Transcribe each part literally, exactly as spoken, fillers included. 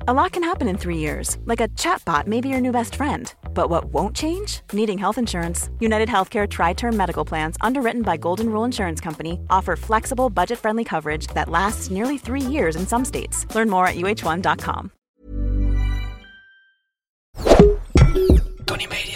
A lot can happen in three years, like a chatbot may be your new best friend. But what won't change? Needing health insurance. United Healthcare Tri-Term Medical Plans, underwritten by Golden Rule Insurance Company, offer flexible, budget-friendly coverage that lasts nearly three years in some states. Learn more at U H one dot com. Tony Media.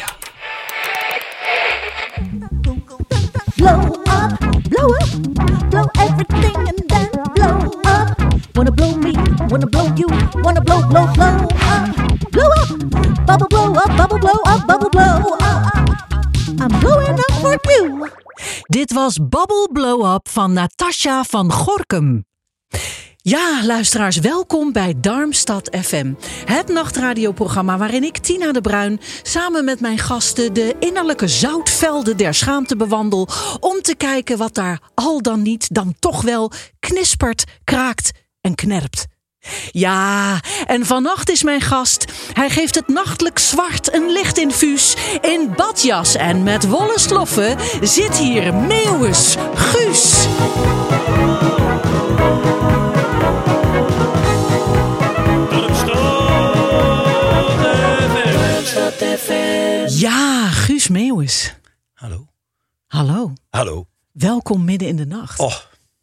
Blow up, blow up, blow everything and then blow up. Wanna blow me, wanna blow you, wanna blow, blow, blow up. Blow up, bubble blow up, bubble blow up, bubble blow up. I'm blowing up for you. Dit was Bubble Blow Up van Natasja van Gorinchem. Ja, luisteraars, welkom bij Darmstad F M. Het nachtradioprogramma waarin ik, Tina de Bruin, samen met mijn gasten de innerlijke zoutvelden der schaamte bewandel om te kijken wat daar al dan niet dan toch wel knispert, kraakt en knerpt. Ja, en vannacht is mijn gast. Hij geeft het nachtelijk zwart een lichtinfuus. In badjas en met wollen sloffen zit hier Meeuwis Guus. Ja, Guus Meeuwis. Hallo. Hallo. Hallo. Welkom midden in de nacht. Oh.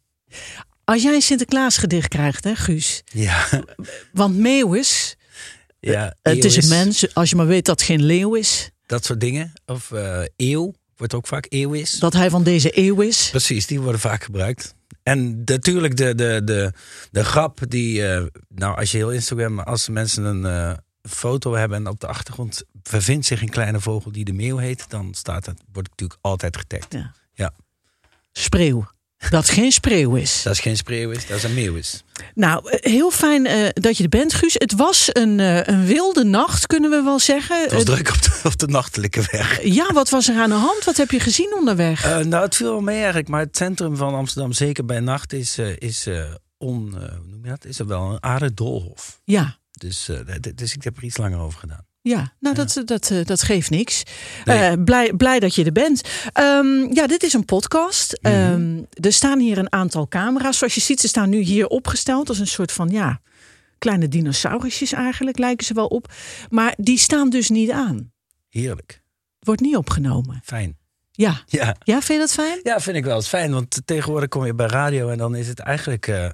Als jij een Sinterklaasgedicht krijgt, hè, Guus? Ja. Want Meeuwis, Ja, het is eeuw een mens, als je maar weet dat het geen leeuw is. Dat soort dingen. Of uh, eeuw, wordt ook vaak eeuw is. Dat hij van deze eeuw is. Precies, die worden vaak gebruikt. En natuurlijk de, de, de, de grap die, uh, nou als je heel Instagram, als mensen een uh, foto hebben en op de achtergrond bevindt zich een kleine vogel die de meeuw heet, dan staat het, wordt het natuurlijk altijd getagd. Ja. Ja. Spreeuw. Dat geen spreeuw is. Dat is geen spreeuw is, dat is een meeuw is. Nou, heel fijn uh, dat je er bent, Guus. Het was een, uh, een wilde nacht, kunnen we wel zeggen. Het was uh, druk op de, op de nachtelijke weg. Ja, wat was er aan de hand? Wat heb je gezien onderweg? Uh, nou, het viel wel mee eigenlijk. Maar het centrum van Amsterdam, zeker bij nacht, is, uh, is, uh, on, uh, hoe noem je dat? Is er wel een aardig doolhof. Ja. Dus, uh, d- dus ik heb er iets langer over gedaan. Ja, nou Ja. dat, dat, uh, dat geeft niks. Nee. Uh, blij, blij dat je er bent. Um, ja, dit is een podcast. Mm-hmm. Um, er staan hier een aantal camera's. Zoals je ziet, ze staan nu hier opgesteld als een soort van, ja, kleine dinosaurusjes eigenlijk, lijken ze wel op. Maar die staan dus niet aan. Heerlijk. Wordt niet opgenomen. Fijn. Ja. Ja. Ja, vind je dat fijn? Ja, vind ik wel. Het is fijn, want tegenwoordig kom je bij radio en dan is het eigenlijk... Uh,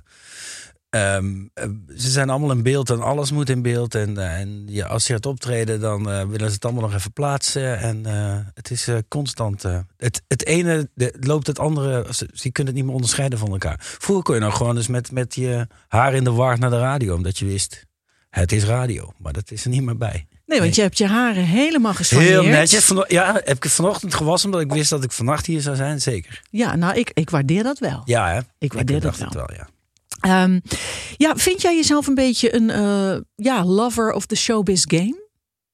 um, uh, ze zijn allemaal in beeld en alles moet in beeld. En, uh, en ja, als je gaat optreden, dan uh, willen ze het allemaal nog even plaatsen. En uh, het is uh, constant... Uh, het, het ene de, loopt het andere... Ze, ze kunnen het niet meer onderscheiden van elkaar. Vroeger kon je nou gewoon dus met, met je haar in de war naar de radio. Omdat je wist, het is radio. Maar dat is er niet meer bij. Nee, want Nee. je hebt je haren helemaal gesoigneerd. Heel netjes. Vano- ja, heb ik vanochtend gewassen omdat ik wist dat ik vannacht hier zou zijn. Zeker. Ja, nou, ik, ik waardeer dat wel. Ja, hè? Ik waardeer dat dacht wel. het wel, ja. Um, ja, vind jij jezelf een beetje een uh, ja, lover of the showbiz game?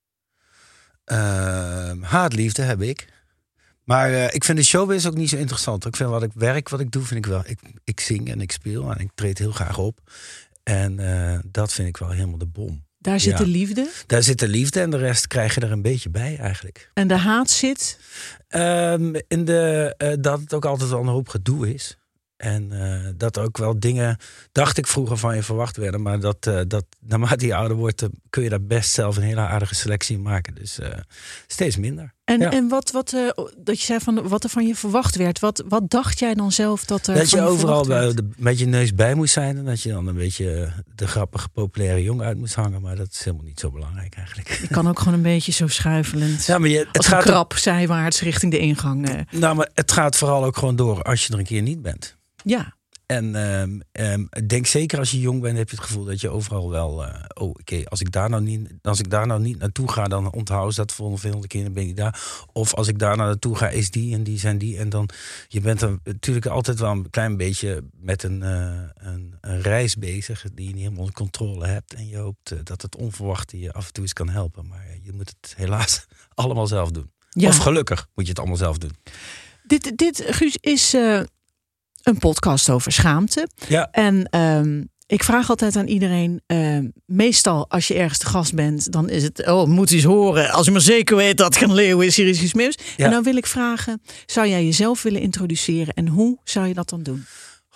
Uh, haatliefde heb ik. Maar uh, ik vind de showbiz ook niet zo interessant. Ik vind wat ik werk, wat ik doe, vind ik wel. Ik, ik zing en ik speel en ik treed heel graag op. En uh, dat vind ik wel helemaal de bom. Daar zit Ja. de liefde. Daar zit de liefde en de rest krijg je er een beetje bij eigenlijk. En de haat zit. Um, in de, uh, dat het ook altijd wel een hoop gedoe is. En uh, dat er ook wel dingen, dacht ik vroeger, van je verwacht werden. Maar dat, uh, dat naarmate je ouder wordt, uh, kun je daar best zelf een hele aardige selectie in maken. Dus uh, steeds minder. En, Ja. en wat, wat, uh, dat je zei van wat er van je verwacht werd. Wat, wat dacht jij dan zelf dat er Dat van je overal verwacht werd? bij, de, met je neus bij moest zijn. En dat je dan een beetje de grappige, populaire jongen uit moest hangen. Maar dat is helemaal niet zo belangrijk eigenlijk. Je kan ook gewoon een beetje zo schuifelend. Ja, maar je, het als een gaat krab zijwaarts richting de ingang. Uh. Nou, maar het gaat vooral ook gewoon door als je er een keer niet bent. Ja. En um, um, denk zeker als je jong bent, heb je het gevoel dat je overal wel... Uh, oh, oké, okay, als ik daar nou niet, als ik daar nou niet naartoe ga, dan onthouden ze dat voor een volgende keer, dan ben ik daar. Of als ik daar nou naartoe ga, is die en die zijn die. En dan, je bent er natuurlijk altijd wel een klein beetje met een, uh, een, een reis bezig die je niet helemaal onder controle hebt. En je hoopt uh, dat het onverwachte je af en toe eens kan helpen. Maar je moet het helaas allemaal zelf doen. Ja. Of gelukkig moet je het allemaal zelf doen. Dit, dit Guus, is uh, een podcast over schaamte. Ja. En um, ik vraag altijd aan iedereen, uh, meestal als je ergens te gast bent, dan is het, oh, moet eens horen. Als je maar zeker weet dat het geen leeuw is, hier is Gesmeeuws. Ja. En dan wil ik vragen, zou jij jezelf willen introduceren en hoe zou je dat dan doen?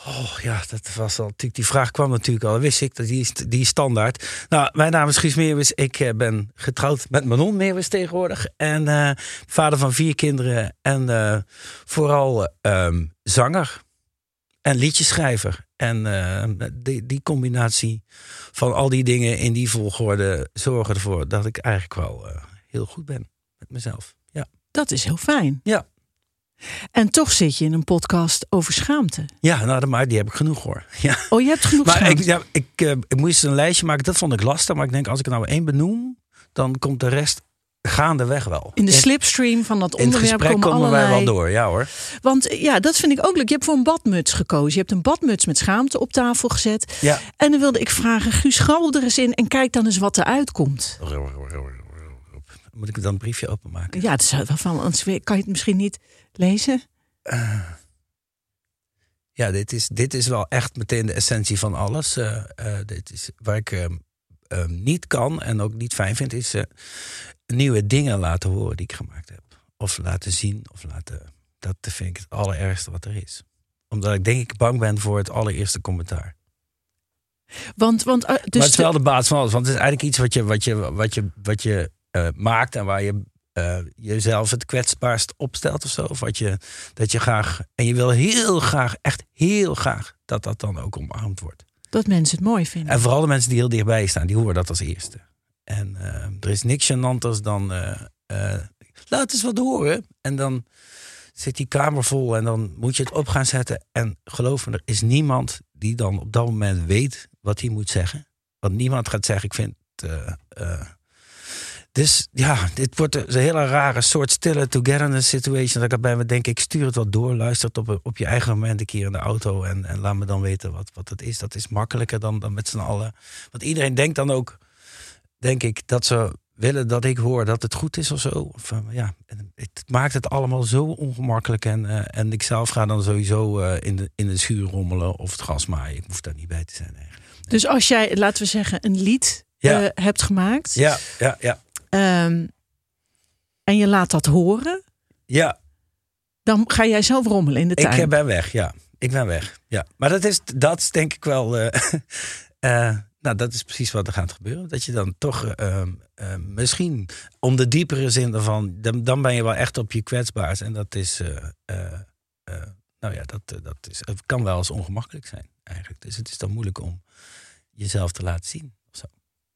Oh ja, dat was al natuurlijk. Die vraag kwam natuurlijk al. Wist ik dat die is, die is standaard. Nou, mijn naam is Guus Meeuwis. Ik uh, ben getrouwd met Manon Meeuwis tegenwoordig. En uh, vader van vier kinderen. En uh, vooral uh, um, zanger. En liedjeschrijver. En uh, die, die combinatie van al die dingen in die volgorde zorgen ervoor dat ik eigenlijk wel uh, heel goed ben met mezelf. Ja. Dat is heel fijn. Ja. En toch zit je in een podcast over schaamte. Ja, nou, maar die heb ik genoeg hoor. Ja. Oh, je hebt genoeg maar schaamte. ik, ja, ik, uh, ik moest een lijstje maken, dat vond ik lastig. Maar ik denk, als ik er nou één benoem, dan komt de rest gaandeweg wel. In de slipstream van dat onderwerp in het gesprek komen, komen allerlei... wij wel door, ja hoor. Want ja, dat vind ik ook leuk. Je hebt voor een badmuts gekozen. Je hebt een badmuts met schaamte op tafel gezet. Ja. En dan wilde ik vragen, Guus, grabbel er eens in en kijk dan eens wat eruit komt. Moet ik dan een briefje openmaken? Ja, dat is wel van, anders kan je het misschien niet lezen. Uh, ja, dit is, dit is wel echt meteen de essentie van alles. Uh, uh, dit is waar ik uh, uh, niet kan en ook niet fijn vind, is uh, nieuwe dingen laten horen die ik gemaakt heb. Of laten zien, of laten. Dat vind ik het allerergste wat er is. Omdat ik denk ik bang ben voor het allereerste commentaar. Want, want, uh, dus maar het is wel de basis van alles. Want het is eigenlijk iets wat je, wat je, wat je, wat je uh, maakt en waar je uh, jezelf het kwetsbaarst opstelt of zo. Of wat je, dat je graag. En je wil heel graag, echt heel graag, dat dat dan ook omarmd wordt. Dat mensen het mooi vinden. En vooral de mensen die heel dichtbij staan, die horen dat als eerste. En uh, er is niks gênanters dan. Uh, uh, laat eens wat horen. En dan zit die kamer vol en dan moet je het op gaan zetten. En geloof me, er is niemand die dan op dat moment weet wat hij moet zeggen. Want niemand gaat zeggen, ik vind het... Uh, uh, dus ja, dit wordt een hele rare soort stille togetherness situation. Dat ik erbij me denk, ik stuur het wat door. Luister het op, op je eigen moment een keer in de auto. En, en laat me dan weten wat, wat het is. Dat is makkelijker dan, dan met z'n allen. Want iedereen denkt dan ook, denk ik, dat ze willen dat ik hoor dat het goed is of zo. Of, uh, ja, het maakt het allemaal zo ongemakkelijk. En, uh, en ik zelf ga dan sowieso uh, in, de, in de schuur rommelen of het gras maaien. Ik hoef daar niet bij te zijn eigenlijk. Dus als jij, laten we zeggen, een lied ja. uh, hebt gemaakt. Ja, ja, ja. Um, en je laat dat horen. Ja. Dan ga jij zelf rommelen in de tuin. Ik ben weg, ja. Ik ben weg, ja. Maar dat is, dat is denk ik wel... Uh, uh, nou, dat is precies wat er gaat gebeuren. Dat je dan toch uh, uh, misschien om de diepere zin ervan... Dan, dan ben je wel echt op je kwetsbaars. En dat is... Uh, uh, uh, nou ja, dat, uh, dat is, het kan wel eens ongemakkelijk zijn eigenlijk. Dus het is dan moeilijk om jezelf te laten zien. Of zo.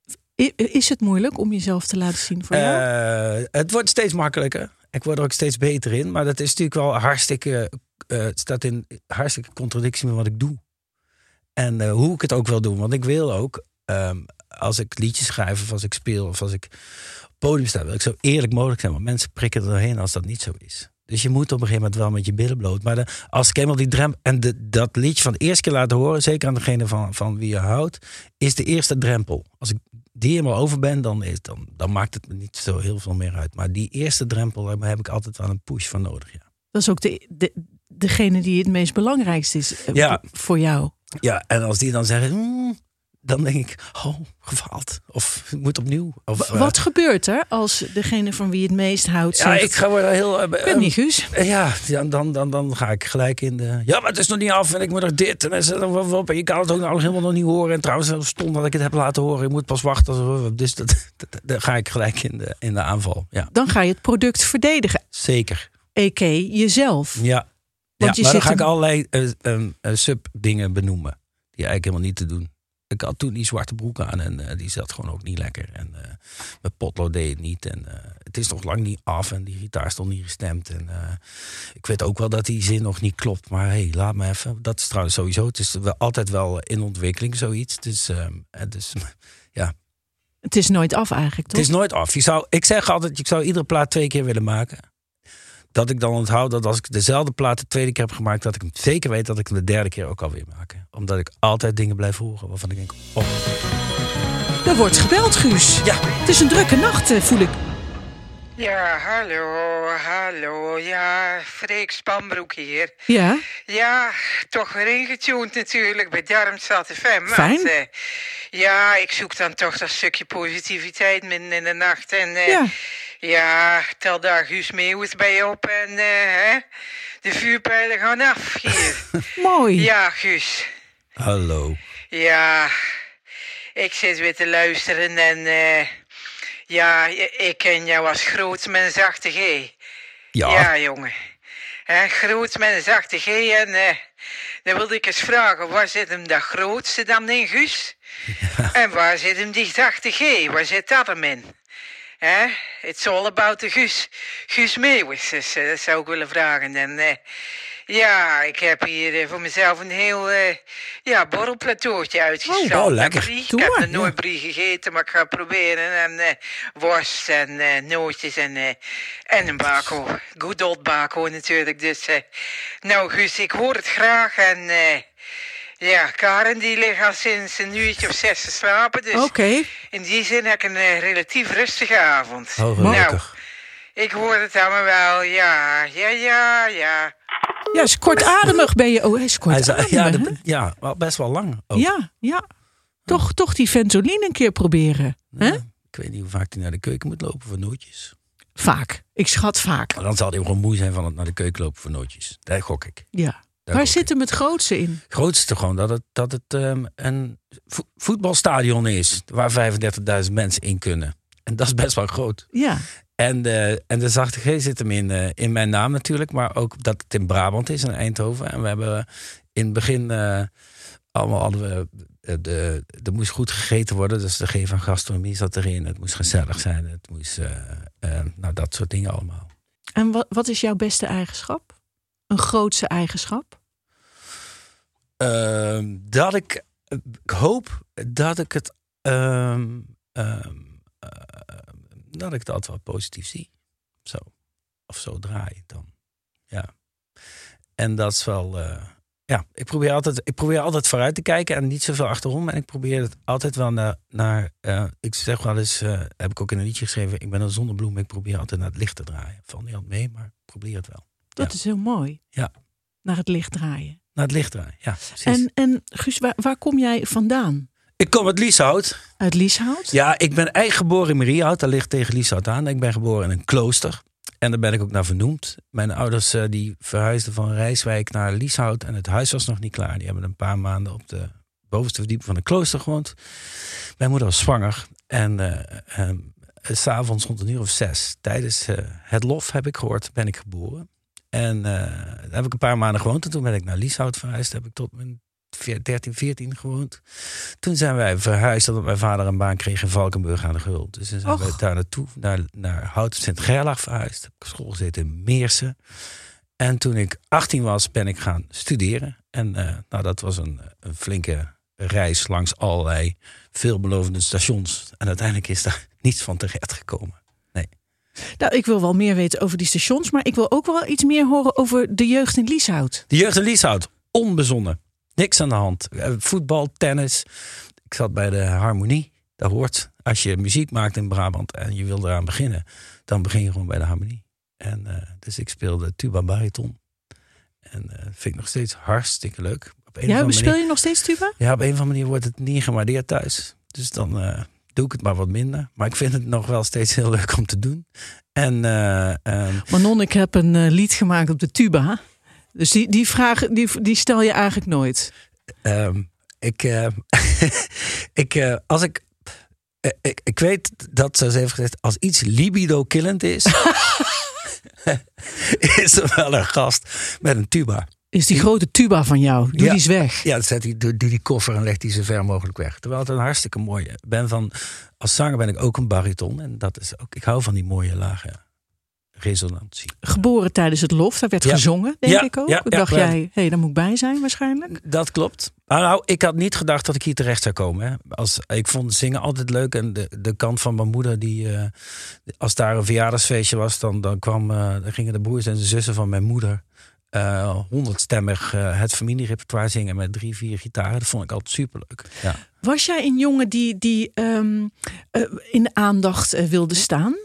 Is het moeilijk om jezelf te laten zien voor jou? Uh, het wordt steeds makkelijker. Ik word er ook steeds beter in. Maar dat is natuurlijk wel hartstikke... Uh, het staat in hartstikke contradictie met wat ik doe. En uh, hoe ik het ook wil doen. Want ik wil ook, um, als ik liedjes schrijf of als ik speel of als ik op het podium sta, wil ik zo eerlijk mogelijk zijn. Want mensen prikken er doorheen als dat niet zo is. Dus je moet op een gegeven moment wel met je billen bloot. Maar de, als ik eenmaal die drempel... En de, dat liedje van de eerste keer laten horen, zeker aan degene van, van wie je houdt, is de eerste drempel. Als ik die helemaal over ben, dan, is, dan, dan maakt het me niet zo heel veel meer uit. Maar die eerste drempel, daar heb ik altijd wel een push van nodig, ja. Dat is ook de, de, degene die het meest belangrijkste is ja. voor jou. Ja, en als die dan zeggen, mm, dan denk ik, oh, gefaald. Of het moet opnieuw. Of, Wat uh, gebeurt er als degene van wie het meest houdt zegt... Ja, ik ga wel heel... Uh, ik ben niet Guus. Uh, ja, dan, dan, dan, dan ga ik gelijk in de... Ja, maar het is nog niet af en ik moet nog dit. En, en, en je kan het ook nog helemaal nog niet horen. En trouwens, stond dat ik het heb laten horen. Ik moet pas wachten. Dus dat, dat, dan ga ik gelijk in de, in de aanval. Ja. Dan ga je het product verdedigen. Zeker. A K jezelf. Ja. Want ja, je maar dan zit ga een... ik allerlei uh, uh, uh, sub-dingen benoemen. Die eigenlijk helemaal niet te doen. Ik had toen die zwarte broek aan en uh, die zat gewoon ook niet lekker. En uh, mijn potlood deed het niet. En uh, het is nog lang niet af en die gitaar stond niet gestemd. En uh, ik weet ook wel dat die zin nog niet klopt. Maar hé, hey, laat me even. Dat is trouwens sowieso. Het is wel altijd wel in ontwikkeling zoiets. Dus, uh, dus ja. Het is nooit af eigenlijk, toch? Het is nooit af. Je zou, ik zeg altijd, ik zou iedere plaat twee keer willen maken. Dat ik dan onthoud dat als ik dezelfde plaat de tweede keer heb gemaakt, dat ik hem zeker weet dat ik hem de derde keer ook alweer maak. Omdat ik altijd dingen blijf horen waarvan ik denk, oh. Er wordt gebeld, Guus. Ja. Het is een drukke nacht, voel ik. Ja, hallo, hallo. Ja, Freek Spanbroek hier. Ja, Ja, toch weer ingetuned natuurlijk bij Darmstad F M. Fijn. Want, eh, ja, ik zoek dan toch dat stukje positiviteit midden in de nacht. En eh, ja. ja, tel daar Guus Meeuwis bij op en eh, hè, de vuurpijlen gaan af hier. Mooi. Ja, Guus. Hallo. Ja, ik zit weer te luisteren en eh, ja, ik ken jou als groot met een zachte G. Ja. Ja, jongen. Hè, groot met een zachte G en eh, dan wilde ik eens vragen, waar zit hem dat grootste dan in, Guus? Ja. En waar zit hem die zachte G? Waar zit dat hem in? Hè? It's all about the Guus. Guus Meeuwis, dus, uh, dat zou ik willen vragen. En uh, ja, ik heb hier uh, voor mezelf een heel uh, ja, borrelplateautje uitgestald. Oh, lekker. Brie. Doe Ik heb maar, nog nooit ja. brie gegeten, maar ik ga het proberen. En uh, worst en uh, nootjes en, uh, en een bako. Good old bako natuurlijk. Dus, uh, nou Guus, ik hoor het graag en... Uh, ja, Karen die ligt al sinds een uurtje of zes te slapen. Dus Oké. in die zin heb ik een uh, relatief rustige avond. Oh, nou, gelukkig. ik hoor het allemaal wel. Ja, ja, ja, ja. Ja, is kortademig ben je. Oh, hij is Hij kortademig, zei, ja, hè? de- ja, wel best wel lang ook. Ja, ja. Toch, toch die Ventoline een keer proberen. Hè? Ja, ik weet niet hoe vaak hij naar de keuken moet lopen voor nootjes. Vaak. Ik schat vaak. Maar dan zal hij gewoon moe zijn van het naar de keuken lopen voor nootjes. Daar gok ik. Ja. Daar Waar gok zit ik. hem het grootste in? Het grootste gewoon dat het, dat het um, een vo- voetbalstadion is. Waar vijfendertigduizend mensen in kunnen. En dat is best wel groot. Ja. En de, en de zachte G zit hem in, uh, in mijn naam natuurlijk. Maar ook dat het in Brabant is, in Eindhoven. En we hebben in het begin uh, allemaal hadden we... Uh, de, er moest goed gegeten worden. Dus de G van gastronomie zat erin. Het moest gezellig zijn. Het moest... Uh, uh, nou, dat soort dingen allemaal. En wat, wat is jouw beste eigenschap? Een grootste eigenschap? Uh, dat ik... Ik hoop dat ik het... Uh, uh, uh, dat ik het altijd wel positief zie. Zo. Of zo draai dan. Ja. En dat is wel... Uh, ja, ik probeer, altijd, ik probeer altijd vooruit te kijken en niet zoveel achterom. En ik probeer het altijd wel naar... naar uh, ik zeg wel eens, uh, heb ik ook in een liedje geschreven... ik ben een zonnebloem, ik probeer altijd naar het licht te draaien. Valt niet altijd mee, maar ik probeer het wel. Dat Ja. is heel mooi. Ja. Naar het licht draaien. Naar het licht draaien, ja, precies. En, en Guus, waar, waar kom jij vandaan? Ik kom uit Lieshout. Uit Lieshout? Ja, ik ben eigenlijk geboren in Mariehout. Dat ligt tegen Lieshout aan. Ik ben geboren in een klooster. En daar ben ik ook naar vernoemd. Mijn ouders uh, die verhuisden van Rijswijk naar Lieshout. En het huis was nog niet klaar. Die hebben een paar maanden op de bovenste verdieping van een klooster gewoond. Mijn moeder was zwanger. En uh, um, 's avonds rond een uur of zes, tijdens uh, het lof heb ik gehoord, ben ik geboren. En uh, daar heb ik een paar maanden gewoond. En toen ben ik naar Lieshout verhuisd. Heb ik tot mijn dertien, veertien gewoond. Toen zijn wij verhuisd omdat mijn vader een baan kreeg in Valkenburg aan de Geul. Dus toen zijn Och. we daar naartoe, naar, naar Hout Sint-Gerlach verhuisd. Heb ik op school gezeten in Meersen. En toen ik achttien was, ben ik gaan studeren. En uh, nou, dat was een, een flinke reis langs allerlei veelbelovende stations. En uiteindelijk is daar niets van terecht gekomen. Nee. Nou, ik wil wel meer weten over die stations, maar ik wil ook wel iets meer horen over de jeugd in Lieshout. De jeugd in Lieshout, onbezonnen. Niks aan de hand. Uh, voetbal, tennis. Ik zat bij de Harmonie. Dat hoort. Als je muziek maakt in Brabant en je wil eraan beginnen, dan begin je gewoon bij de Harmonie. En uh, dus ik speelde tuba bariton. En uh, vind ik nog steeds hartstikke leuk. Op een Ja, of andere speel manier, je nog steeds tuba? ja, op een of andere manier wordt het niet gewaardeerd thuis. Dus dan uh, doe ik het maar wat minder. Maar ik vind het nog wel steeds heel leuk om te doen. En uh, um, Manon, ik heb een uh, lied gemaakt op de tuba. Dus die, die vraag die, die stel je eigenlijk nooit. Um, ik, uh, ik, uh, als ik, uh, ik, ik weet dat, zoals even gezegd, als iets libido-killend is, is er wel een gast met een tuba. Is die grote tuba van jou? Doe Ja. die eens weg. Ja, dan zet hij, doe, doe die koffer en legt die zo ver mogelijk weg. Terwijl het een hartstikke mooie. Ben van, als zanger ben ik ook een bariton. En dat is ook, ik hou van die mooie lage resonantie. Geboren tijdens het lof, daar werd Ja. gezongen, denk Ja, ik ook. ja, ja, Dacht ja. jij, hé, hey, daar moet ik bij zijn waarschijnlijk. Dat klopt. Nou, nou, ik had niet gedacht dat ik hier terecht zou komen. Hè. Als, ik vond zingen altijd leuk. En de, de kant van mijn moeder, die, uh, als daar een verjaardagsfeestje was, dan, dan, kwam, uh, dan gingen de broers en de zussen van mijn moeder uh, honderdstemmig uh, het familierepertoire zingen met drie, vier gitaren. Dat vond ik altijd superleuk. Ja. Was jij een jongen die, die um, uh, in de aandacht uh, wilde staan?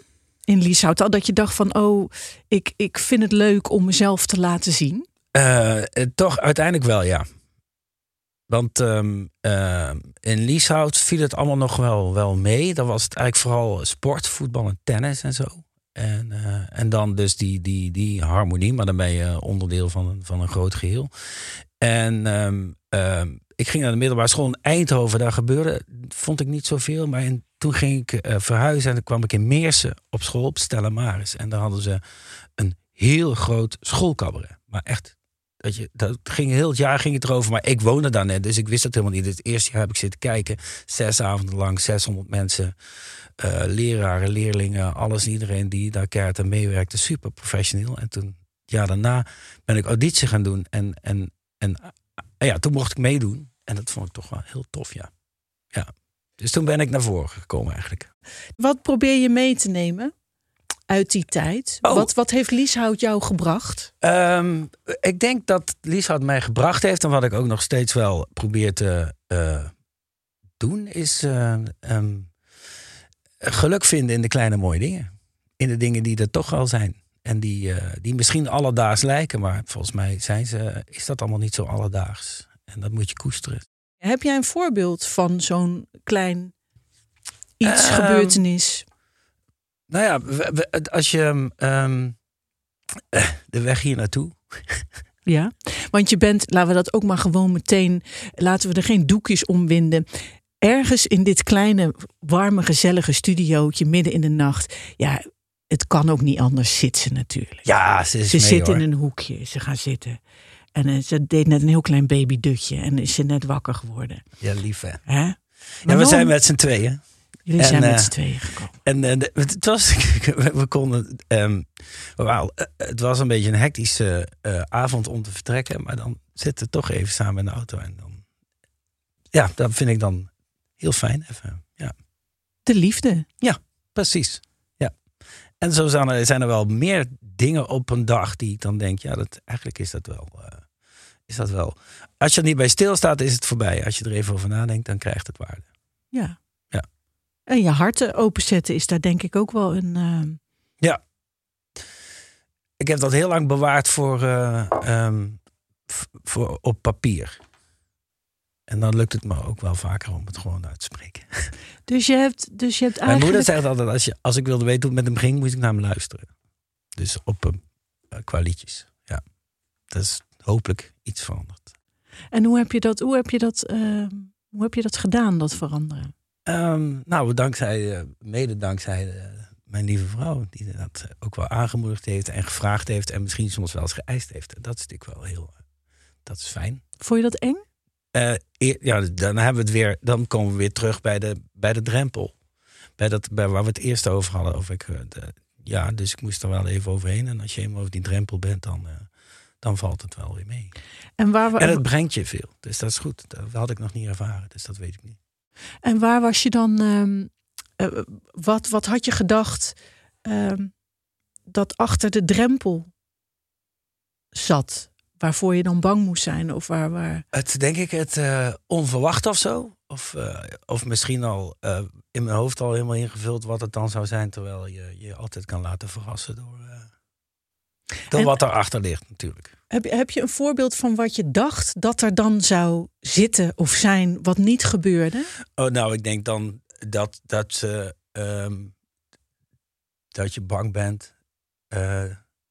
in Lieshout? Dat je dacht van, oh, ik, ik vind het leuk om mezelf te laten zien? Uh, toch uiteindelijk wel, ja. Want um, uh, in Lieshout viel het allemaal nog wel, wel mee. Dan was het eigenlijk vooral sport, voetbal en tennis en zo. En, uh, en dan dus die, die, die harmonie, maar dan ben je onderdeel van een, van een groot geheel. En um, um, ik ging naar de middelbare school in Eindhoven. Daar gebeurde, vond ik niet zoveel. Maar in, toen ging ik uh, verhuizen en dan kwam ik in Meersen op school op Stella Maris. En daar hadden ze een heel groot schoolcabaret. Maar echt, dat je, dat ging heel het jaar ging het erover. Maar ik woonde daar net, dus ik wist dat helemaal niet. Het eerste jaar heb ik zitten kijken. Zes avonden lang, zeshonderd mensen. Uh, leraren, leerlingen, alles en iedereen die daar keihard aan meewerkte. Super professioneel. En toen, ja, daarna ben ik auditie gaan doen. En, en, en uh, ja, toen mocht ik meedoen. En dat vond ik toch wel heel tof, ja. ja. Dus toen ben ik naar voren gekomen eigenlijk. Wat probeer je mee te nemen uit die tijd? Oh. Wat, wat heeft Lieshout jou gebracht? Um, ik denk dat Lieshout mij gebracht heeft. En wat ik ook nog steeds wel probeer te uh, doen, is uh, um, geluk vinden in de kleine mooie dingen. In de dingen die er toch al zijn. En die, uh, die misschien alledaags lijken. Maar volgens mij zijn ze, is dat allemaal niet zo alledaags. En dat moet je koesteren. Heb jij een voorbeeld van zo'n klein iets, uh, gebeurtenis? Nou ja, we, we, als je um, de weg hier naartoe. Ja, want je bent, laten we dat ook maar gewoon meteen, laten we er geen doekjes om winden. Ergens in dit kleine, warme, gezellige studiootje midden in de nacht. Ja, het kan ook niet anders, zit ze natuurlijk. Ja, ze is Ze mee, zit hoor. in een hoekje, ze gaat zitten. En uh, ze deed net een heel klein babydutje en is ze net wakker geworden. Ja, lief hè. Hè? Ja, we waarom? zijn met z'n tweeën. Jullie en, zijn met uh, z'n tweeën gekomen. En uh, de, het was, we, we konden, um, well, uh, het was een beetje een hectische uh, avond om te vertrekken, maar dan zitten we toch even samen in de auto en dan, ja, dat vind ik dan heel fijn. Even, ja. De liefde. Ja, precies. Ja. En zo zijn er, zijn er wel meer dingen op een dag die ik dan denk, ja, dat eigenlijk is dat wel, uh, is dat wel. Als je er niet bij stilstaat, is het voorbij. Als je er even over nadenkt, dan krijgt het waarde. Ja. Ja. En je hart openzetten is daar denk ik ook wel een... Uh... Ja. Ik heb dat heel lang bewaard voor, uh, um, f- voor op papier. En dan lukt het me ook wel vaker om het gewoon uit te spreken. Dus je hebt, dus je hebt Mijn eigenlijk... moeder zegt altijd, als, je, als ik wilde weten hoe het met hem ging, moest ik naar hem luisteren. Dus op hem, uh, qua liedjes. Ja. Dat is hopelijk iets veranderd. En hoe heb je dat, hoe heb je dat, uh, hoe heb je dat gedaan, dat veranderen? Um, nou, dankzij, uh, mede dankzij uh, mijn lieve vrouw, die dat ook wel aangemoedigd heeft en gevraagd heeft en misschien soms wel eens geëist heeft. Dat is natuurlijk wel heel, uh, dat is fijn. Vond je dat eng? Uh, eer, ja, dan hebben we het weer, dan komen we weer terug bij de, bij de drempel. Bij dat, bij waar we het eerst over hadden. Of ik, uh, de, ja, dus ik moest er wel even overheen. En als je eenmaal over die drempel bent, dan, uh, dan valt het wel weer mee. En, waar, en het brengt je veel. Dus dat is goed. Dat had ik nog niet ervaren, dus dat weet ik niet. En waar was je dan, uh, uh, wat, wat had je gedacht uh, dat achter de drempel zat? Waarvoor je dan bang moest zijn? Of waar, waar... Het, denk ik, het uh, onverwacht of zo. Of, uh, of misschien al uh, in mijn hoofd al helemaal ingevuld wat het dan zou zijn. Terwijl je je altijd kan laten verrassen door, uh, door en, wat erachter ligt natuurlijk. Heb je, heb je een voorbeeld van wat je dacht dat er dan zou zitten of zijn wat niet gebeurde? Oh, nou, ik denk dan dat, dat, uh, um, dat je bang bent. Uh,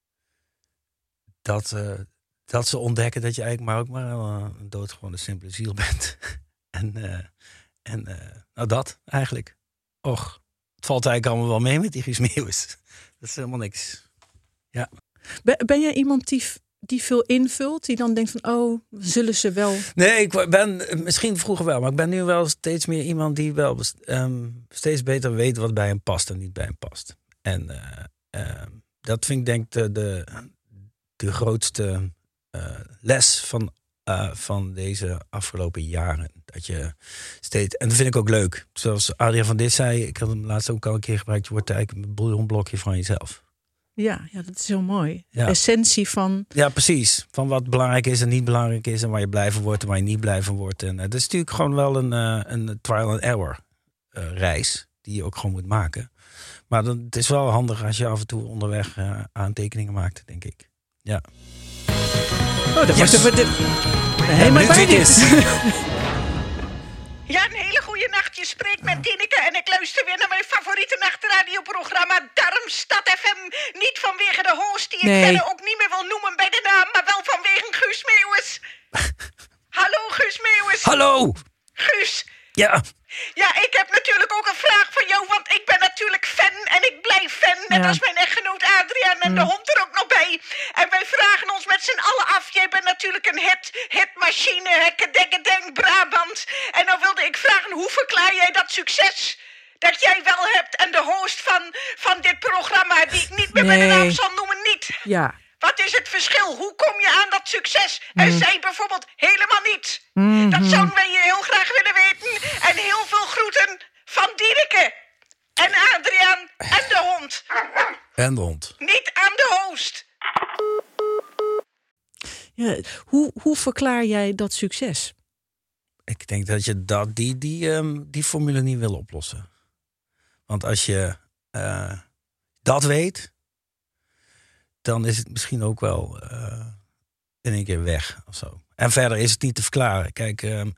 dat... Uh, Dat ze ontdekken dat je eigenlijk maar ook maar een, een doodgewone simpele ziel bent. en uh, en uh, nou dat eigenlijk. Och, het valt eigenlijk allemaal wel mee met die Guus Meeuwis. Dat is helemaal niks. Ja. Ben, ben jij iemand die, die veel invult? Die dan denkt van, oh, zullen ze wel... Nee, ik ben misschien vroeger wel. Maar ik ben nu wel steeds meer iemand die wel um, steeds beter weet wat bij hem past en niet bij hem past. En uh, uh, dat vind ik denk ik de, de, de grootste... Uh, les van, uh, van deze afgelopen jaren. Dat je steeds, en dat vind ik ook leuk. Zoals Adriaan van Dis zei, ik had hem laatst ook al een keer gebruikt. Je wordt eigenlijk een bouillonblokje van jezelf. Ja, ja, dat is heel mooi. Ja. Essentie van... Ja, precies. Van wat belangrijk is en niet belangrijk is. En waar je blij van wordt en waar je niet blij van wordt. En uh, dat is natuurlijk gewoon wel een, uh, een trial and error uh, reis. Die die je ook gewoon moet maken. Maar dan, het is wel handig als je af en toe onderweg uh, aantekeningen maakt, denk ik. Ja. Oh, dat Yes. was even de... Nee, maar bij dit. Ja, een hele goede nacht. Je spreekt met Tineke en ik luister weer naar mijn favoriete nachtradioprogramma Darmstad F M. Niet vanwege de host die ik Nee. verder ook niet meer wil noemen bij de naam, maar wel vanwege Guus Meeuwis. Hallo Guus Meeuwis. Hallo! Guus. Ja, Ja, ik heb natuurlijk ook een vraag voor jou, want ik ben natuurlijk fan en ik blijf fan. En Ja. dat is mijn echtgenoot Adriaan en de hond er ook nog bij. En wij vragen ons met z'n allen af, jij bent natuurlijk een hit, hitmachine, hekkadekkedeng, Brabant. En dan wilde ik vragen, hoe verklaar jij dat succes dat jij wel hebt en de host van, van dit programma, die ik niet meer bij de Nee. naam zal noemen, niet? Ja. Wat is het verschil? Hoe kom je aan dat succes? En zij bijvoorbeeld helemaal niet. Mhm. Dat zouden wij je heel graag willen weten. En heel veel groeten van Diereke. En Adriaan en de hond. en de hond. Niet aan de host. Ja, hoe, hoe verklaar jij dat succes? Ik denk dat je dat, die, die, um, die formule niet wil oplossen. Want als je uh, dat weet, dan is het misschien ook wel uh, in één keer weg of zo. En verder is het niet te verklaren. Kijk, um,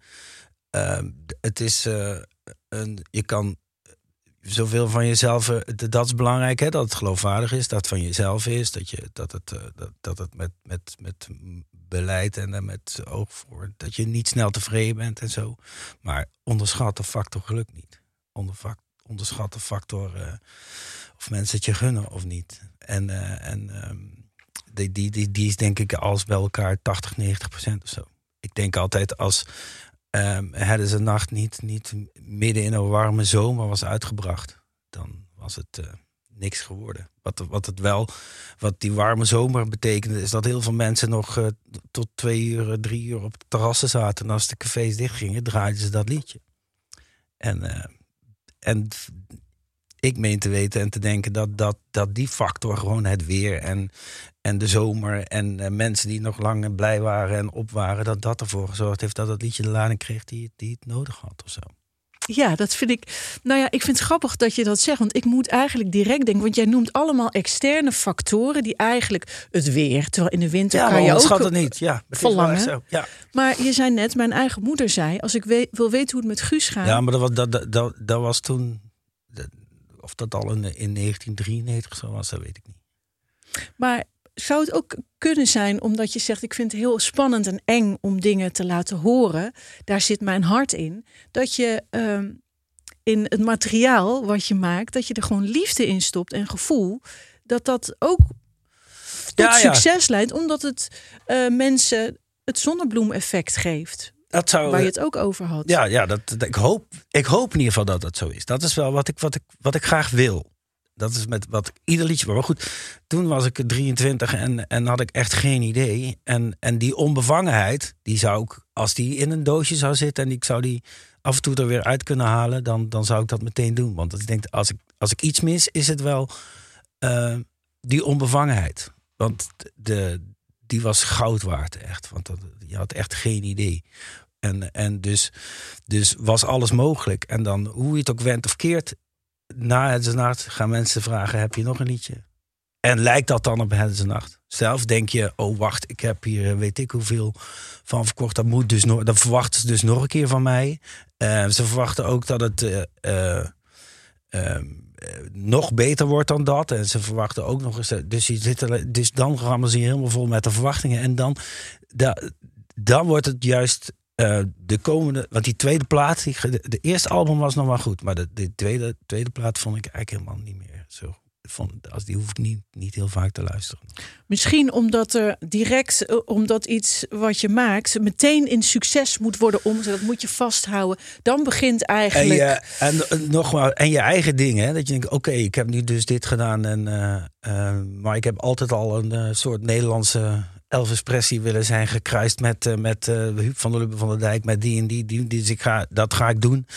um, het is uh, een, je kan zoveel van jezelf, uh, dat is belangrijk, hè, dat het geloofwaardig is, dat het van jezelf is, dat, je, dat, het, uh, dat, dat het met, met, met beleid en uh, met oog voor, dat je niet snel tevreden bent en zo. Maar onderschat de factor geluk niet. Ondervak, onderschat de factor uh, of mensen het je gunnen of niet. En, uh, en um, die, die, die, die is denk ik als bij elkaar tachtig, negentig procent of zo. Ik denk altijd als um, hadden ze nacht niet, niet midden in een warme zomer was uitgebracht, dan was het uh, niks geworden. Wat, wat het wel, wat die warme zomer betekende, is dat heel veel mensen nog uh, tot twee uur, drie uur op de terrassen zaten. En als de cafés dichtgingen, draaiden ze dat liedje. En, uh, en ik meen te weten en te denken dat, dat, dat die factor, gewoon het weer en, en de zomer en uh, mensen die nog lang blij waren en op waren, dat dat ervoor gezorgd heeft dat het liedje de lading kreeg die, die het nodig had of zo. Ja, dat vind ik. Nou ja, ik vind het grappig dat je dat zegt. Want ik moet eigenlijk direct denken. Want jij noemt allemaal externe factoren die eigenlijk het weer. Terwijl in de winter Ja, kan maar je ook onderschat het niet. Ja, het verlangen. is wel echt zo. Ja. Maar je zei net, mijn eigen moeder zei, als ik we- wil weten hoe het met Guus gaat. Ja, maar dat was, dat, dat, dat, dat was toen. Dat, of dat al in, in negentien drieënnegentig zo was, dat weet ik niet. Maar zou het ook kunnen zijn, omdat je zegt, ik vind het heel spannend en eng om dingen te laten horen. Daar zit mijn hart in. Dat je um, in het materiaal wat je maakt, dat je er gewoon liefde in stopt en gevoel. Dat dat ook tot Ja, ja. succes leidt, omdat het uh, mensen het zonnebloemeffect geeft. Dat zou, Waar je het ook over had. Ja, ja dat, dat, ik, hoop, ik hoop in ieder geval dat dat zo is. Dat is wel wat ik, wat ik, wat ik graag wil. Dat is met wat ieder liedje. Maar goed, toen was ik drieëntwintig en, en had ik echt geen idee. En, en die onbevangenheid, die zou ik, als die in een doosje zou zitten en ik zou die af en toe er weer uit kunnen halen, dan, dan zou ik dat meteen doen. Want ik denk, als ik, als ik iets mis, is het wel uh, die onbevangenheid. Want de, die was goud waard, echt. Want dat, je had echt geen idee. En, en dus, dus was alles mogelijk. En dan, hoe je het ook went of keert, na het nacht gaan mensen vragen, heb je nog een liedje? En lijkt dat dan op het nacht? Zelf denk je, oh wacht, ik heb hier weet ik hoeveel van verkocht. Dat moet dus nog, dat verwachten ze dus nog een keer van mij. Uh, ze verwachten ook dat het uh, uh, uh, nog beter wordt dan dat. En ze verwachten ook nog eens. Dus, je zit, dus dan rammen ze je helemaal vol met de verwachtingen. En dan, da, dan wordt het juist uh, de komende. Want die tweede plaat, die, de, de eerste album was nog wel goed. Maar de, de tweede, tweede plaat vond ik eigenlijk helemaal niet meer zo. Vond, als die hoef ik niet, niet heel vaak te luisteren. Misschien omdat er direct, omdat iets wat je maakt meteen in succes moet worden omgezet. Dat moet je vasthouden. Dan begint eigenlijk. En je, en, en, nogmaals, en je eigen dingen. Hè? Dat je denkt, oké, okay, ik heb nu dus dit gedaan. En, uh, uh, maar ik heb altijd al een uh, soort Nederlandse Elvis Presley willen zijn gekruist met, uh, met uh, Huub van der Lubbe van der Dijk. Met die en die. die dus ik ga, dat ga ik doen.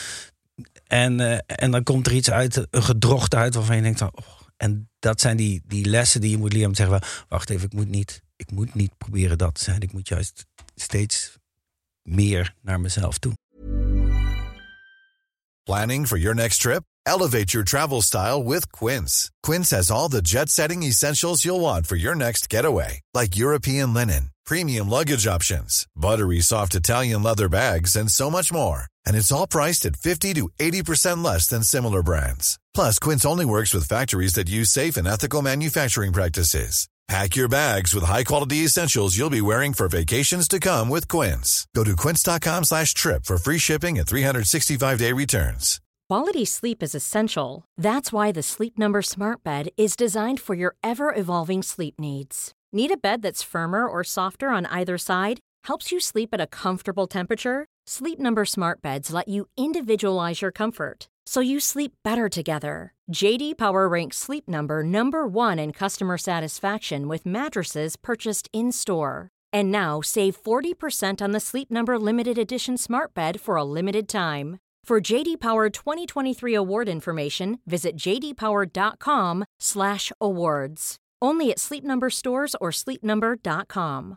En, uh, en dan komt er iets uit, een gedrocht uit waarvan je denkt, oh, en dat zijn die, die lessen die je moet leren om te zeggen, wacht even, ik moet niet, ik moet niet proberen dat te zijn. Ik moet juist steeds meer naar mezelf toe. Planning for your next trip? Elevate your travel style with Quince. Quince has all the jet-setting essentials you'll want for your next getaway, like European linen, premium luggage options, buttery soft Italian leather bags, and so much more. And it's all priced at fifty to eighty percent less than similar brands. Plus, Quince only works with factories that use safe and ethical manufacturing practices. Pack your bags with high-quality essentials you'll be wearing for vacations to come with Quince. Go to quince.com slash trip for free shipping and three sixty-five day returns. Quality sleep is essential. That's why the Sleep Number Smart Bed is designed for your ever-evolving sleep needs. Need a bed that's firmer or softer on either side? Helps you sleep at a comfortable temperature? Sleep Number Smart Beds let you individualize your comfort, so you sleep better together. J D Power ranks Sleep Number number one in customer satisfaction with mattresses purchased in-store. And now save forty percent on the Sleep Number Limited Edition Smart Bed for a limited time. For J D Power twenty twenty-three award information, visit jdpower.com slash awards. Only at Sleep Number stores or sleep number dot com.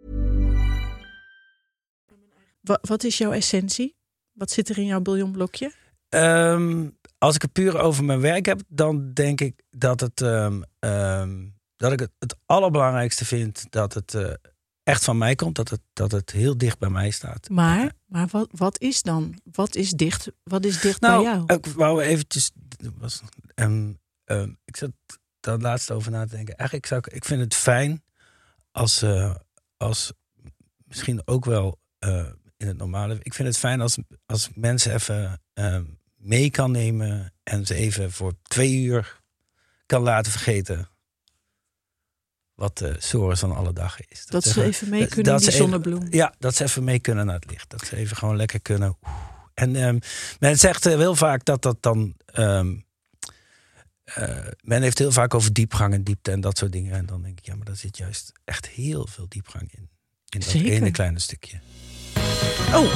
Wat is jouw essentie? Wat zit er in jouw bouillonblokje? Um, als ik het puur over mijn werk heb, dan denk ik dat het um, um, dat ik het, het allerbelangrijkste vind dat het uh, echt van mij komt, dat het, dat het heel dicht bij mij staat. Maar, uh, maar wat, wat is dan? Wat is dicht? Wat is dicht nou, bij jou? Ik wou eventjes. Was, um, um, ik zat daar laatst over na te denken. Eigenlijk zou ik, ik vind het fijn als, uh, als misschien ook wel. Uh, in het normale. Ik vind het fijn als, als mensen even uh, mee kan nemen en ze even voor twee uur kan laten vergeten wat de sores van alle dag is. Dat, dat ze zeggen, even mee kunnen, dat die ze zonnebloem. Even, ja, dat ze even mee kunnen naar het licht. Dat ze even gewoon lekker kunnen. En um, men zegt uh, heel vaak dat dat dan. Um, uh, men heeft heel vaak over diepgang en diepte en dat soort dingen. En dan denk ik, ja, maar daar zit juist echt heel veel diepgang in. In dat Zeker. ene kleine stukje. Oh,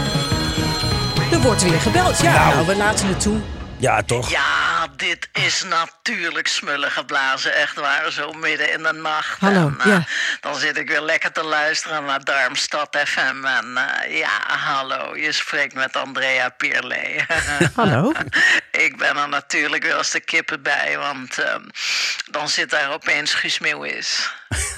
er wordt weer gebeld. Ja, nou, nou we laten het toe. Ja, toch? Ja, dit is natuurlijk smullen geblazen, echt waar, zo midden in de nacht. Hallo, en, uh, ja. Dan zit ik weer lekker te luisteren naar Darmstad F M. En uh, ja, hallo, je spreekt met Andrea Pierlé. Hallo. Ik ben er natuurlijk weer als de kippen bij, want uh, dan zit daar opeens Guus Meeuwis.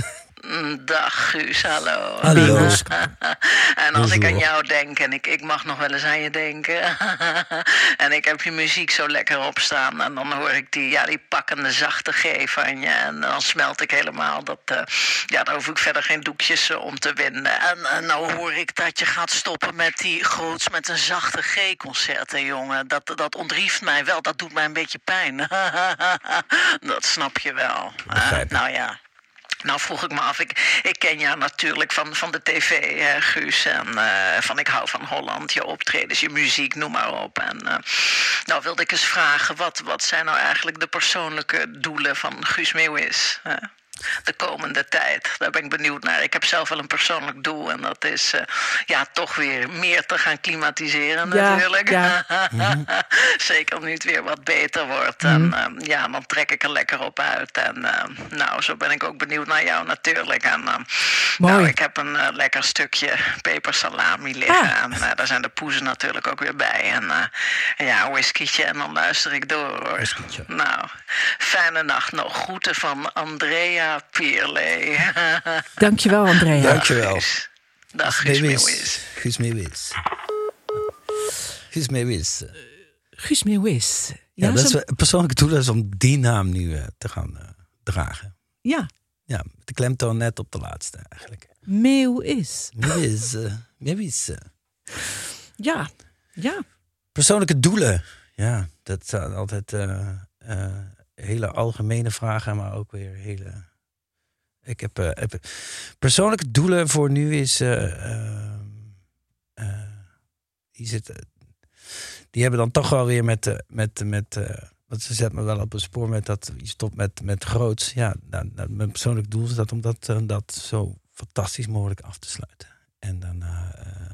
Dag Guus, hallo. Hallo. En als ik aan jou denk, en ik, ik mag nog wel eens aan je denken. En ik heb je muziek zo lekker opstaan. En dan hoor ik die, ja, die pakkende zachte G van je. En dan smelt ik helemaal. Dat, uh, ja, daar hoef ik verder geen doekjes uh, om te winden. En uh, nou hoor ik dat je gaat stoppen met die groots met een zachte G-concerten, jongen. Dat, dat ontrieft mij wel, dat doet mij een beetje pijn. Dat snap je wel. Uh, nou ja. Nou vroeg ik me af, ik, ik ken jou natuurlijk van, van de tv, hè, Guus. En uh, van Ik hou van Holland, je optredens, je muziek, noem maar op. En uh, nou wilde ik eens vragen, wat, wat zijn nou eigenlijk de persoonlijke doelen van Guus Meeuwis? Hè? De komende tijd. Daar ben ik benieuwd naar. Ik heb zelf wel een persoonlijk doel. En dat is uh, ja, toch weer meer te gaan klimatiseren ja, natuurlijk. Ja. Zeker nu het weer wat beter wordt. Mm. En uh, ja, dan trek ik er lekker op uit. En uh, nou, zo ben ik ook benieuwd naar jou natuurlijk. En uh, nou, ik heb een uh, lekker stukje pepersalami liggen. Ah. En uh, daar zijn de poezen natuurlijk ook weer bij. En uh, ja, whiskytje. En dan luister ik door, hoor. Whiskytje. Nou, fijne nacht nog. Groeten van Andrea Pierlé. Dankjewel, Andrea. Dankjewel. Dag, Guus Meeuwis. Guus Meeuwis. Guus Meeuwis. Guus Meeuwis. Ja, Ja, dat zo... is een persoonlijke doel is om die naam nu uh, te gaan uh, dragen. ja. Ja, de klemtoon net op de laatste eigenlijk. Meeuwis. Meeuwis. Uh, Meeuwis. Uh. Ja, ja. Persoonlijke doelen. Ja, dat zijn altijd uh, uh, hele algemene vragen, maar ook weer hele... Ik heb, uh, heb persoonlijke doelen voor nu is... Uh, uh, uh, die, zitten, die hebben dan toch wel weer met... Uh, met, met uh, want ze zet me wel op een spoor met dat je stopt met, met groots. Ja, nou, nou, mijn persoonlijk doel is dat om dat, uh, dat zo fantastisch mogelijk af te sluiten. En daarna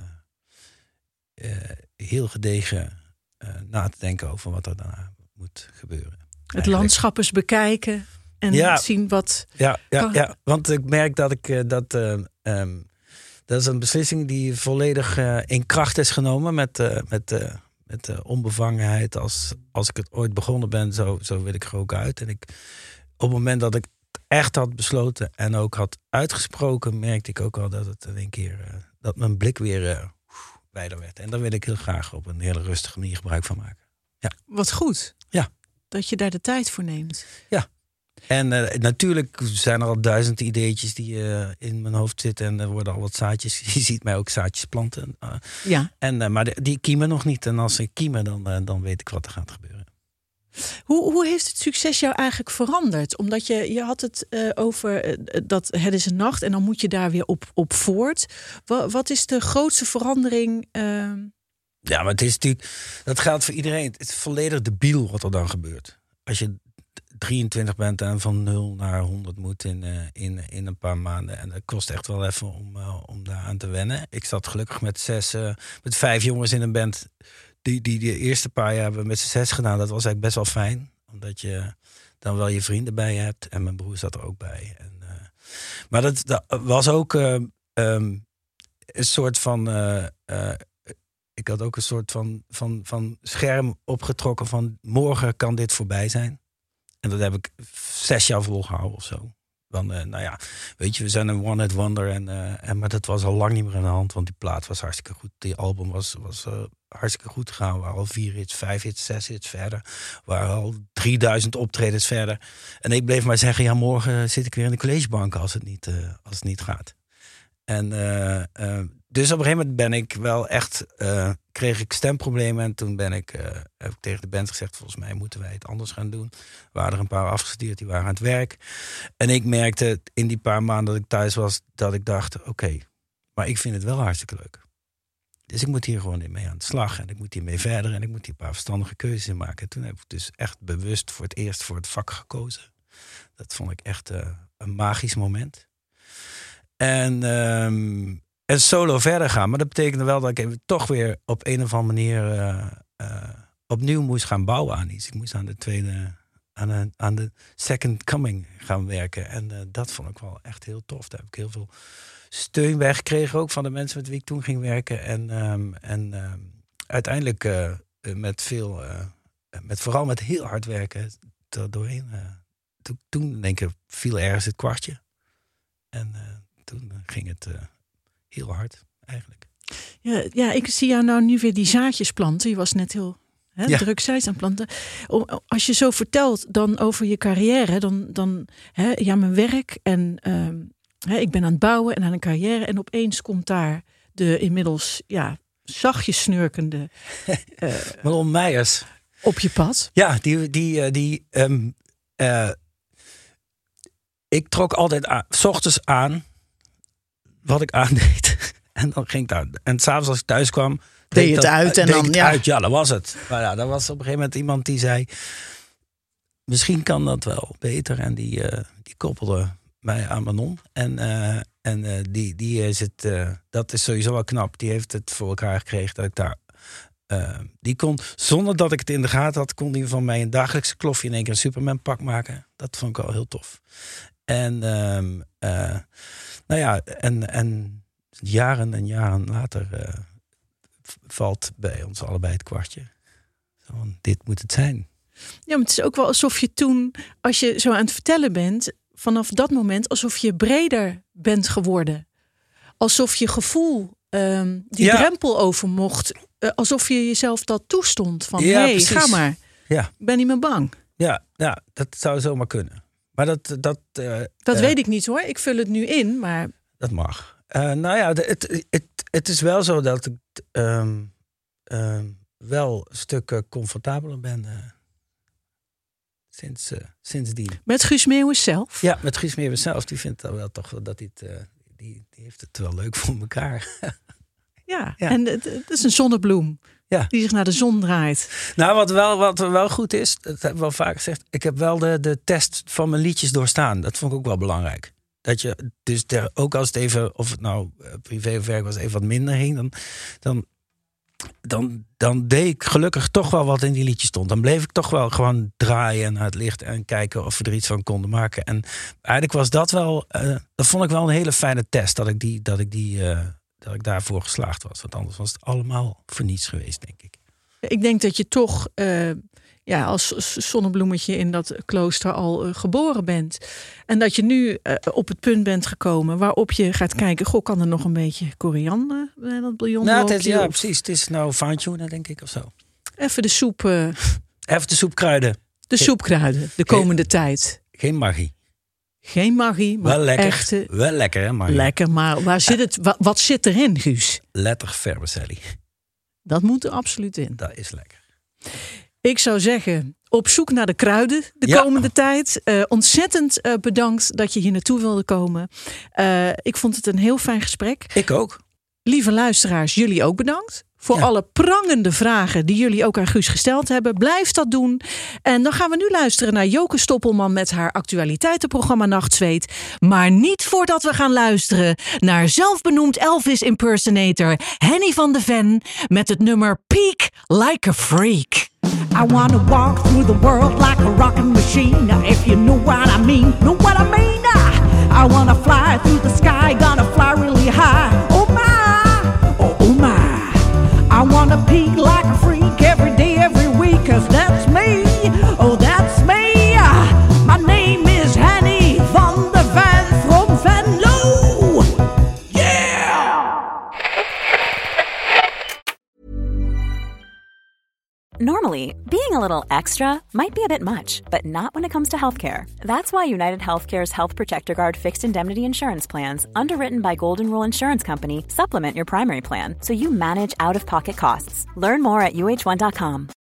uh, uh, heel gedegen uh, na te denken over wat er daarna moet gebeuren. Het Eigenlijk. landschap eens bekijken en Ja. zien wat... Ja, ja, kan- ja, want ik merk dat ik uh, dat... Uh, um, dat is een beslissing die volledig uh, in kracht is genomen met, uh, met, uh, met uh, onbevangenheid. Als, als ik het ooit begonnen ben, zo, zo wil ik er ook uit. En ik, op het moment dat ik het echt had besloten en ook had uitgesproken, merkte ik ook al dat het in één keer, uh, dat mijn blik weer uh, wijder werd. En daar wil ik heel graag op een hele rustige manier gebruik van maken. Ja. Wat goed. Ja. Dat je daar de tijd voor neemt. Ja. En uh, natuurlijk zijn er al duizend ideetjes die uh, in mijn hoofd zitten. En er worden al wat zaadjes. Je ziet mij ook zaadjes planten. Uh, ja. En, uh, maar de, die kiemen nog niet. En als ze kiemen, dan, uh, dan weet ik wat er gaat gebeuren. Hoe, hoe heeft het succes jou eigenlijk veranderd? Omdat je, je had het uh, over uh, dat het is een nacht. En dan moet je daar weer op, op voort. Wat, wat is de grootste verandering? Uh... Ja, maar het is natuurlijk... Dat geldt voor iedereen. Het is volledig debiel wat er dan gebeurt. Als je drieëntwintig bent en van nul naar honderd moet in, uh, in, in een paar maanden. En dat kost echt wel even om, uh, om daar aan te wennen. Ik zat gelukkig met zes, uh, met vijf jongens in een band. Die, die de eerste paar jaar hebben met z'n zes gedaan. Dat was eigenlijk best wel fijn. Omdat je dan wel je vrienden bij je hebt. En mijn broer zat er ook bij. En, uh, maar dat, dat was ook uh, um, een soort van... Uh, uh, ik had ook een soort van, van, van scherm opgetrokken van morgen kan dit voorbij zijn. En dat heb ik zes jaar volgehouden of zo. Dan, uh, nou ja, weet je, we zijn een one-hit wonder. En, uh, en, maar dat was al lang niet meer aan de hand. Want die plaat was hartstikke goed. Die album was, was uh, hartstikke goed gegaan. We waren al vier hits, vijf hits, zes hits verder. We waren al drieduizend optredens verder. En ik bleef maar zeggen, ja, morgen zit ik weer in de collegebank als het niet, uh, als het niet gaat. En uh, uh, dus op een gegeven moment ben ik wel echt, uh, kreeg ik stemproblemen. En toen ben ik, uh, heb ik tegen de band gezegd, volgens mij moeten wij het anders gaan doen. Er waren er een paar afgestudeerd, die waren aan het werk. En ik merkte in die paar maanden dat ik thuis was, dat ik dacht, oké, okay, maar ik vind het wel hartstikke leuk. Dus ik moet hier gewoon mee aan de slag. En ik moet hiermee verder. En ik moet hier een paar verstandige keuzes in maken. En toen heb ik dus echt bewust voor het eerst voor het vak gekozen. Dat vond ik echt uh, een magisch moment. En, um, en solo verder gaan. Maar dat betekende wel dat ik even toch weer op een of andere manier uh, uh, opnieuw moest gaan bouwen aan iets. Ik moest aan de tweede, aan de, aan de second coming gaan werken. En uh, dat vond ik wel echt heel tof. Daar heb ik heel veel steun bij gekregen, ook van de mensen met wie ik toen ging werken. En, um, en um, uiteindelijk uh, met veel, uh, met vooral met heel hard werken er doorheen. Uh, toen, toen denk ik, viel ergens het kwartje. En uh, toen ging het uh, heel hard, eigenlijk. Ja, ja, ik zie jou nou nu weer die zaadjes planten. Je was net heel hè, ja. druk zaadjes aan planten. Als je zo vertelt dan over je carrière, dan, dan hè, ja, mijn werk en um, hè, ik ben aan het bouwen en aan een carrière. En opeens komt daar de inmiddels ja, zachtjes snurkende uh, Manon Meijers op je pad. Ja, die... die, die um, uh, ik trok altijd aan, 's ochtends aan wat ik aandeed. En dan ging ik daar. En s'avonds als ik thuis kwam, deed je het uit en dan ja. Uit. Ja, dat was het. Maar ja, daar was op een gegeven moment iemand die zei, misschien kan dat wel beter. En die, uh, die koppelde mij aan Manon. En, uh, en uh, die, die is het, uh, dat is sowieso wel knap. Die heeft het voor elkaar gekregen dat ik daar. Uh, die kon, zonder dat ik het in de gaten had, kon die van mij een dagelijkse klofje in één keer een Superman pak maken. Dat vond ik wel heel tof. En um, uh, nou ja, en, en jaren en jaren later uh, valt bij ons allebei het kwartje. Zo, dit moet het zijn. Ja, maar het is ook wel alsof je toen, als je zo aan het vertellen bent, vanaf dat moment alsof je breder bent geworden. Alsof je gevoel um, die ja. drempel over mocht. Uh, alsof je jezelf dat toestond. Van, ja, hé, hey, ga maar. Ja. Ik ben niet meer bang. Ja, ja, dat zou zomaar kunnen. Maar dat... Dat, uh, dat uh, weet ik niet hoor. Ik vul het nu in, maar... Dat mag. Uh, nou ja, het, het, het is wel zo dat ik um, um, wel een stuk uh, comfortabeler ben... Uh, sinds, uh, sindsdien. Met Guus Meeuwis zelf? Ja, met Guus Meeuwis zelf. Die vindt dan wel toch dat hij het... Uh, die, die heeft het wel leuk voor elkaar. ja, ja, en het, het is een zonnebloem. Ja. Die zich naar de zon draait. Nou, wat wel, wat wel goed is, dat heb ik wel vaak gezegd. Ik heb wel de, de test van mijn liedjes doorstaan. Dat vond ik ook wel belangrijk. Dat je, dus der, ook als het even, of het nou privé of werk was, even wat minder ging, dan, dan, dan, dan deed ik gelukkig toch wel wat in die liedjes stond. Dan bleef ik toch wel gewoon draaien naar het licht en kijken of we er iets van konden maken. En eigenlijk was dat wel, uh, dat vond ik wel een hele fijne test, dat ik die, dat ik die. Uh, dat ik daarvoor geslaagd was. Want anders was het allemaal voor niets geweest, denk ik. Ik denk dat je toch uh, ja, als zonnebloemetje in dat klooster al uh, geboren bent. En dat je nu uh, op het punt bent gekomen waarop je gaat kijken... goh, kan er nog een beetje koriander bij dat bouillon? Nou, het is, ja, precies. Het is nou fine-tunen, denk ik, of zo. Even de soep... Uh, Even de soep kruiden. De Geen, soep kruiden, de komende geen, tijd. Geen magie. Geen magie, maar wel lekker, echte... Wel lekker, hè, magie. Lekker, maar waar zit het, wat, wat zit erin, Guus? Letter vermicelli. Dat moet er absoluut in. Dat is lekker. Ik zou zeggen, op zoek naar de kruiden de ja. komende tijd. Uh, ontzettend uh, bedankt dat je hier naartoe wilde komen. Uh, ik vond het een heel fijn gesprek. Ik ook. Lieve luisteraars, jullie ook bedankt. Voor ja. alle prangende vragen die jullie ook aan Guus gesteld hebben. Blijf dat doen. En dan gaan we nu luisteren naar Joke Stoppelman met haar actualiteitenprogramma Nachtzweet. Maar niet voordat we gaan luisteren naar zelfbenoemd Elvis impersonator Henny van de Ven met het nummer Peak Like a Freak. I wanna walk through the world like a rockin' machine. If you know what I mean, know what I mean. I wanna fly through the sky, gonna fly really high. Oh my, oh, oh my. I wanna peak like a freak every day, every week, cause that's me, oh that's me. My name is Henny van de Ven from Venlo. Yeah! Normally, being a little extra might be a bit much, but not when it comes to healthcare. That's why United Healthcare's Health Protector Guard fixed indemnity insurance plans, underwritten by Golden Rule Insurance Company, supplement your primary plan so you manage out-of-pocket costs. Learn more at U H one dot com.